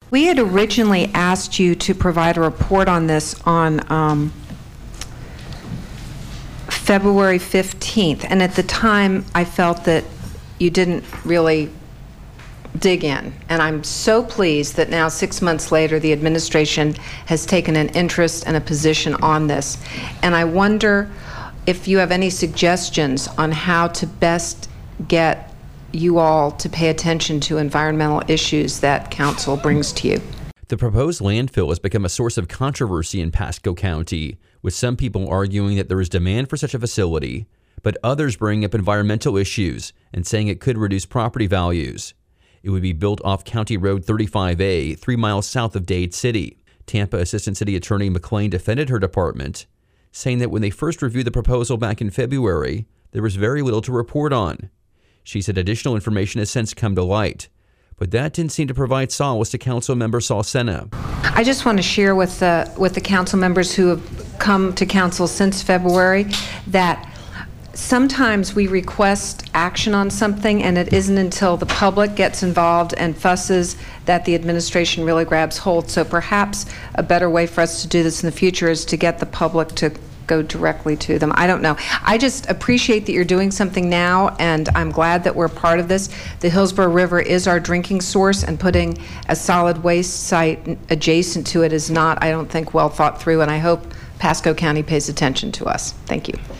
We had originally asked you to provide a report on this on February 15th, and at the time I felt that you didn't really dig in, and I'm so pleased that now 6 months later the administration has taken an interest and a position on this, and I wonder if you have any suggestions on how to best get you all to pay attention to environmental issues that council brings to you. The proposed landfill has become a source of controversy in Pasco County, with some people arguing that there is demand for such a facility, but others bringing up environmental issues and saying it could reduce property values. It would be built off County Road 35A, 3 miles south of Dade City. Tampa Assistant City Attorney McClain defended her department, saying that when they first reviewed the proposal back in February, there was very little to report on. She said additional information has since come to light, but that didn't seem to provide solace to Council Member Saul Sena. I just want to share with the council members who have come to council since February that sometimes we request action on something and it isn't until the public gets involved and fusses that the administration really grabs hold. So perhaps a better way for us to do this in the future is to get the public to go directly to them. I don't know. I just appreciate that you're doing something now, and I'm glad that we're part of this. The Hillsborough River is our drinking source, and putting a solid waste site adjacent to it is not, I don't think, well thought through, and I hope Pasco County pays attention to us. Thank you.